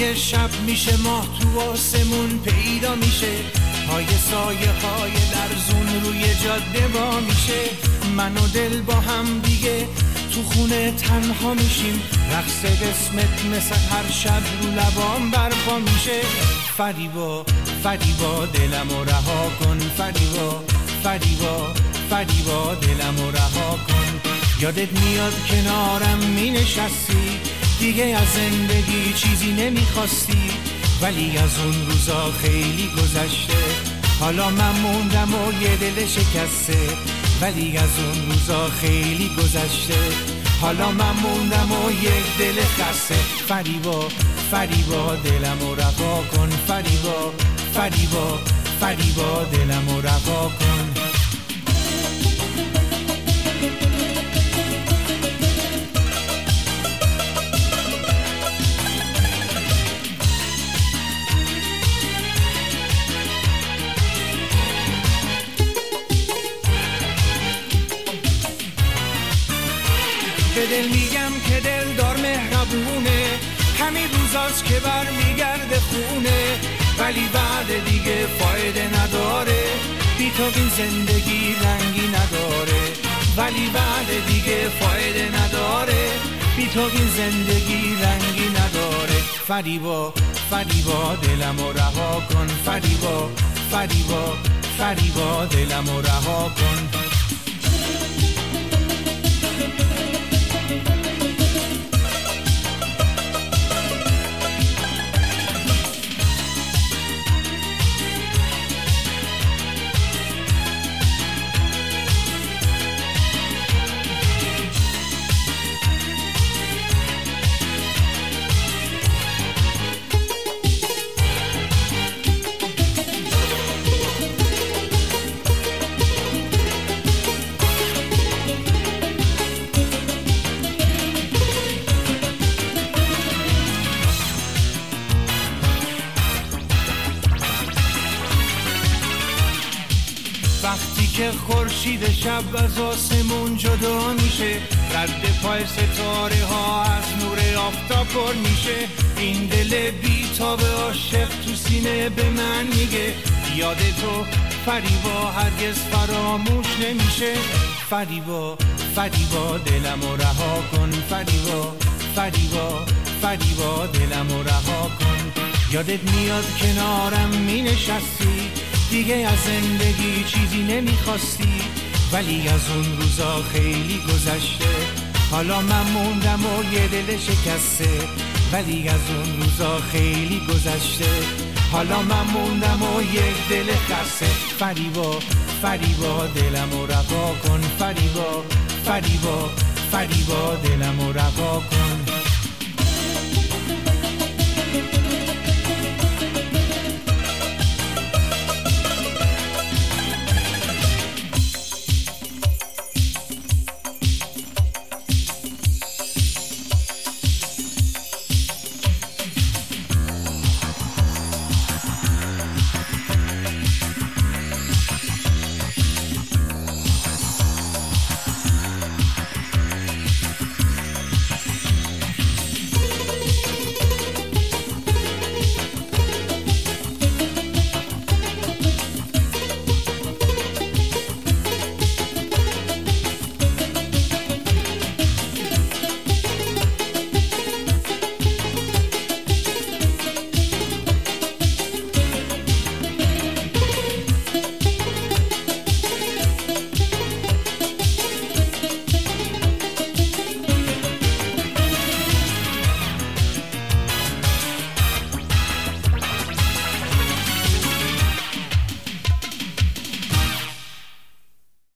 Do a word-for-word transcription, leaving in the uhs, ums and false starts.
که شب میشه ماه تو آسمون پیدا میشه، پای سایه های لرزون روی جاده با میشه. من و دل با هم دیگه تو خونه تنها میشیم، رقص قسمت مثل هر شب رو لبام برپا میشه. فریبا فریبا دلمو رها کن، فریبا فریبا فریبا دلمو رها کن. یادت میاد کنارم می نشستی، دیگه از زندگی چیزی نمیخواستی، ولی از اون روزا خیلی گذشته. حالا من موندم و یه دل شکسته، ولی از اون روزا خیلی گذشته. حالا من موندم و یک دل خسته. فریبا فریبا دلمو رها کن، فریبا فریبا فریبا دلمو رها کن. به دل میگم که دل دار مهربونه، همین روزاست که بر میگرده خونه، ولی بعد دیگه فایده نداره، بی تو این زندگی رنگی نداره. ولی بعد دیگه فایده نداره، بی تو این زندگی رنگی نداره. فریبا فریبا دلمو رها کن، فریبا فریبا فریبا دلمو رها کن. وقتی که خورشید شب از آسمون جدا میشه، رد پای ستاره ها از نور آفتاب پر میشه، این دل بی‌تاب عاشق تو سینه به من میگه یاد تو فریبا هرگز فراموش نمیشه. فریبا فریبا دلمو رها کن، فریبا فریبا فریبا دلمو رها کن. یادت میاد کنارم می نشستی، دیگه از زندگی چیزی نمیخواستی، ولی از اون روزا خیلی گذشته. حالا من موندم و یه دل شکسته، ولی از اون روزا خیلی گذشته. حالا من موندم و یک دل خسته. فریبا فریبا دلمو رها کن، فریبا فریبا فریبا دلمو رها کن.